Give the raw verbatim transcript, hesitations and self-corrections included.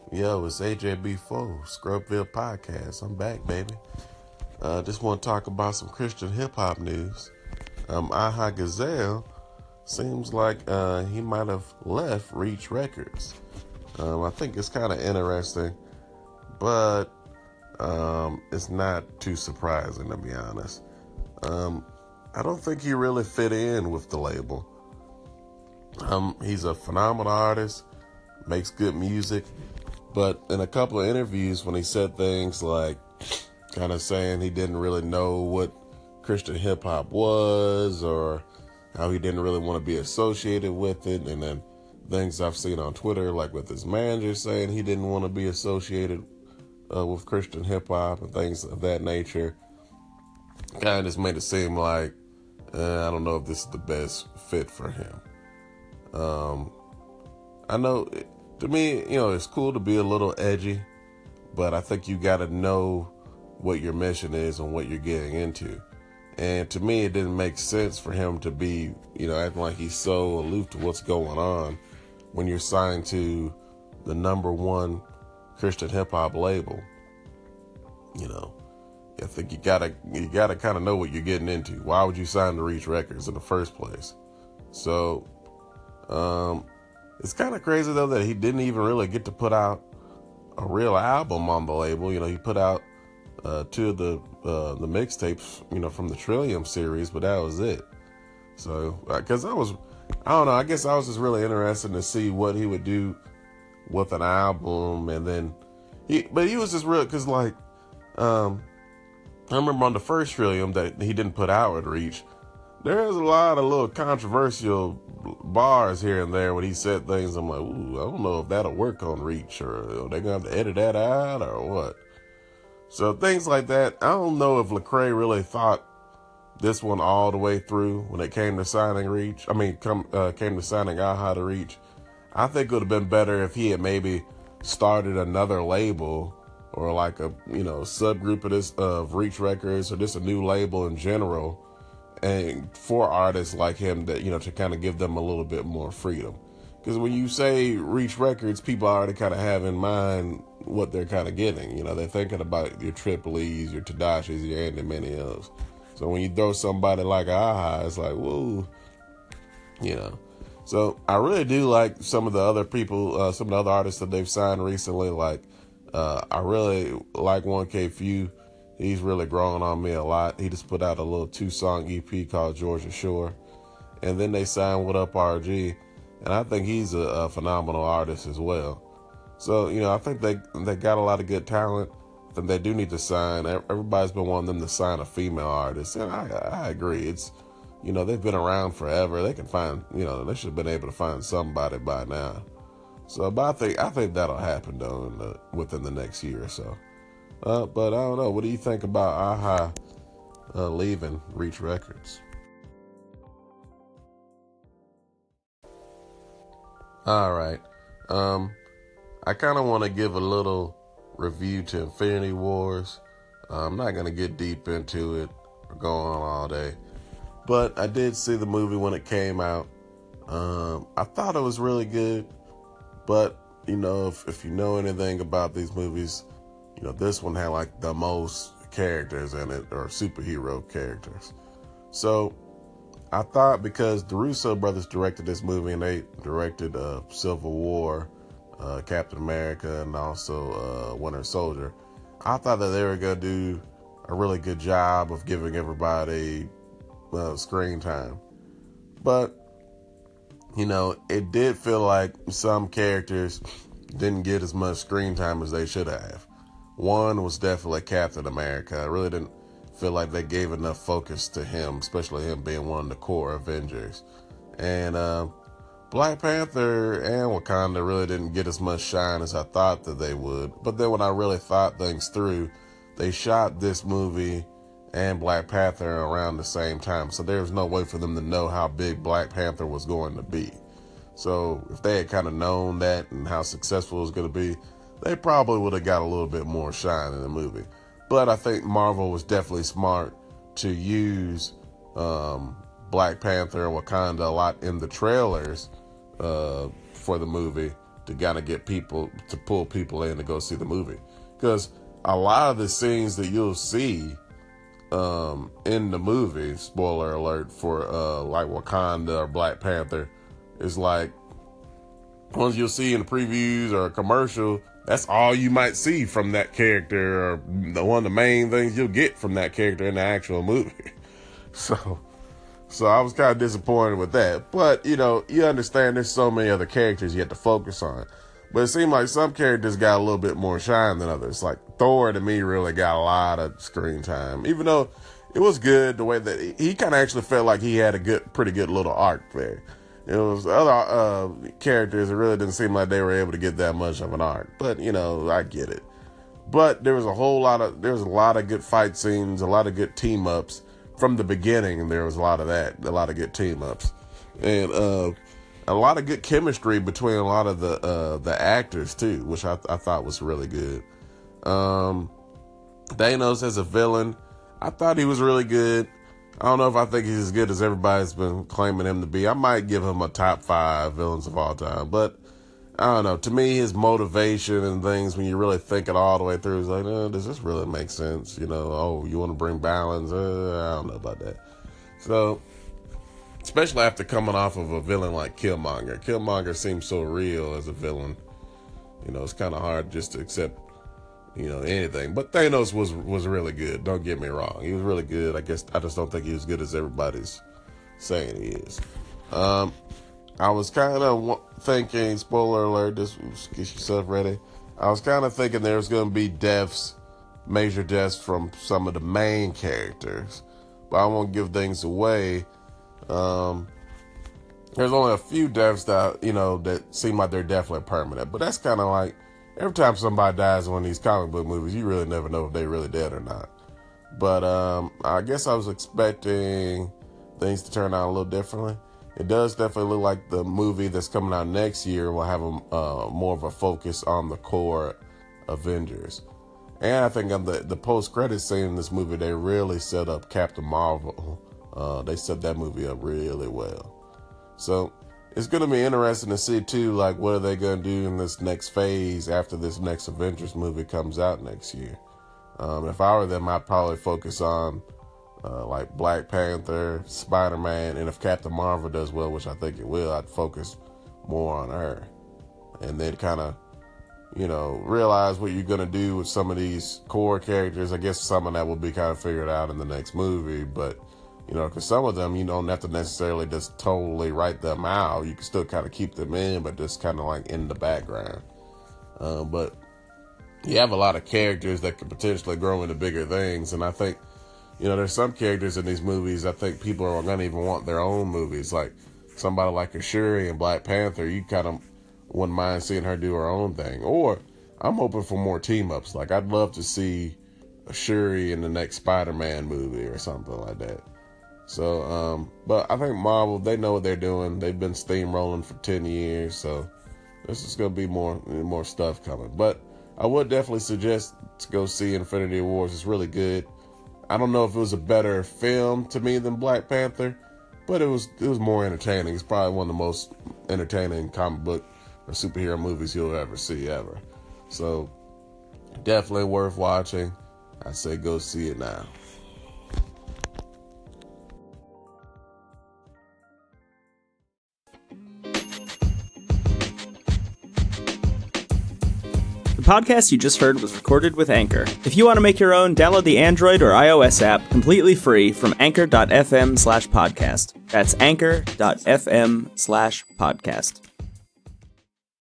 Yo, it's A J B four, Scrubville Podcast. I'm back, baby. Uh, just want to talk about some Christian hip hop news. Um, Aha Gazelle seems like uh, he might have left Reach Records. Um, I think it's kind of interesting, but um, it's not too surprising, to be honest. Um, I don't think he really fit in with the label. Um, he's a phenomenal artist, makes good music, but in a couple of interviews when he said things like kind of saying he didn't really know what Christian hip hop was or how he didn't really want to be associated with it, and then things I've seen on Twitter like with his manager saying he didn't want to be associated uh, with Christian hip hop and things of that nature, kind of just made it seem like uh, I don't know if this is the best fit for him. Um, I know, to me, you know, it's cool to be a little edgy, but I think you got to know what your mission is and what you're getting into. And to me, it didn't make sense for him to be, you know, acting like he's so aloof to what's going on when you're signed to the number one Christian hip hop label. You know, I think you gotta, you gotta kind of know what you're getting into. Why would you sign to Reach Records in the first place? So, um, it's kind of crazy though that he didn't even really get to put out a real album on the label. You know, he put out uh, two of the uh, the mixtapes, you know, from the Trillium series, but that was it. So, because uh, I was, I don't know, I guess I was just really interested to see what he would do with an album, and then he, but he was just real, because like, um, I remember on the first Trillium that he didn't put out at Reach, there's a lot of little controversial bars here and there when he said things. I'm like, ooh, I don't know if that'll work on Reach, or are they gonna have to edit that out or what? So things like that. I don't know if Lecrae really thought this one all the way through when it came to signing Reach. I mean, come uh, came to signing Aha to Reach. I think it would have been better if he had maybe started another label or like a, you know, subgroup of this of Reach Records, or just a new label in general, and for artists like him, that, you know, to kind of give them a little bit more freedom. Because when you say Reach Records, people already kind of have in mind what they're kind of getting. You know, they're thinking about your Triple E's, your Tedashis, your Andy Minneos. So when you throw somebody like Aha, it's like, whoa, you know. So I really do like some of the other people, uh, some of the other artists that they've signed recently. Like, uh, I really like one K Phew. He's really growing on me a lot. He just put out a little two-song E P called Georgia Shore. And then they signed What Up R G. And I think he's a, a phenomenal artist as well. So, you know, I think they they got a lot of good talent. I think they do need to sign. Everybody's been wanting them to sign a female artist. And I, I agree. It's, you know, they've been around forever. They can find, you know, they should have been able to find somebody by now. So, but I think, I think that'll happen, though, in the, within the next year or so. Uh, but I don't know. What do you think about Aha uh, leaving Reach Records? All right. Um, I kind of want to give a little review to Infinity Wars. Uh, I'm not going to get deep into it or go on all day. But I did see the movie when it came out. Um, I thought it was really good. But, you know, if, if you know anything about these movies, you know, this one had like the most characters in it, or superhero characters. So I thought, because the Russo brothers directed this movie, and they directed uh, Civil War, uh, Captain America, and also uh, Winter Soldier, I thought that they were going to do a really good job of giving everybody uh, screen time. But, you know, it did feel like some characters didn't get as much screen time as they should have. One was definitely Captain America. I really didn't feel like they gave enough focus to him, especially him being one of the core Avengers. And uh, Black Panther and Wakanda really didn't get as much shine as I thought that they would. But then when I really thought things through, they shot this movie and Black Panther around the same time. So there was no way for them to know how big Black Panther was going to be. So if they had kind of known that and how successful it was going to be, they probably would have got a little bit more shine in the movie. But I think Marvel was definitely smart to use um, Black Panther and Wakanda a lot in the trailers uh, for the movie, to kind of get people, to pull people in to go see the movie. Because a lot of the scenes that you'll see um, in the movie, spoiler alert, for uh, like Wakanda or Black Panther, is like, ones you'll see in the previews or a commercial, that's all you might see from that character, or the one of the main things you'll get from that character in the actual movie. So, so I was kind of disappointed with that. But, you know, you understand there's so many other characters you have to focus on. But it seemed like some characters got a little bit more shine than others. Like Thor, to me, really got a lot of screen time. Even though it was good the way that he, he kind of actually felt like he had a good, pretty good little arc there. It was other uh, characters, it really didn't seem like they were able to get that much of an arc. But, you know, I get it. But there was a whole lot of, there was a lot of good fight scenes, a lot of good team ups. From the beginning, there was a lot of that, a lot of good team ups. And uh, a lot of good chemistry between a lot of the uh, the actors, too, which I, I thought was really good. Um, Thanos as a villain, I thought he was really good. I don't know if I think he's as good as everybody's been claiming him to be. I might give him a top five villains of all time. But, I don't know. To me, his motivation and things, when you really think it all the way through, is like, oh, does this really make sense? You know, oh, you want to bring balance? Uh, I don't know about that. So, especially after coming off of a villain like Killmonger. Killmonger seems so real as a villain. You know, it's kind of hard just to accept, you know, anything. But Thanos was was really good. Don't get me wrong. He was really good. I guess I just don't think he was as good as everybody's saying he is. Um, I was kind of thinking, spoiler alert, just get yourself ready. I was kind of thinking there was going to be deaths, major deaths from some of the main characters. But I won't give things away. Um, there's only a few deaths that, you know, that seem like they're definitely permanent. But that's kind of like, every time somebody dies in one of these comic book movies, you really never know if they're really dead or not. But um, I guess I was expecting things to turn out a little differently. It does definitely look like the movie that's coming out next year will have a, uh, more of a focus on the core Avengers. And I think on the, the post-credits scene in this movie, they really set up Captain Marvel. Uh, they set that movie up really well. So it's going to be interesting to see, too, like, what are they going to do in this next phase after this next Avengers movie comes out next year. Um, if I were them, I'd probably focus on, uh, like, Black Panther, Spider-Man, and if Captain Marvel does well, which I think it will, I'd focus more on her. And then kind of, you know, realize what you're going to do with some of these core characters. I guess some of that will be kind of figured out in the next movie, but, you know, because some of them, you don't have to necessarily just totally write them out. You can still kind of keep them in, but just kind of like in the background. Uh, but you have a lot of characters that could potentially grow into bigger things. And I think, you know, there's some characters in these movies, I think people are going to even want their own movies. Like somebody like a Shuri in Black Panther, you kind of wouldn't mind seeing her do her own thing. Or I'm hoping for more team-ups. Like I'd love to see a Shuri in the next Spider-Man movie or something like that. So, um, but I think Marvel, they know what they're doing. They've been steamrolling for ten years, so this is going to be more more stuff coming. But I would definitely suggest to go see Infinity Wars. It's really good. I don't know if it was a better film to me than Black Panther, but it was it was more entertaining. It's probably one of the most entertaining comic book or superhero movies you'll ever see, ever. So, definitely worth watching. I say go see it now. The podcast you just heard was recorded with Anchor. If you want to make your own, download the Android or iOS app completely free from anchor.fm slash podcast. That's anchor.fm slash podcast.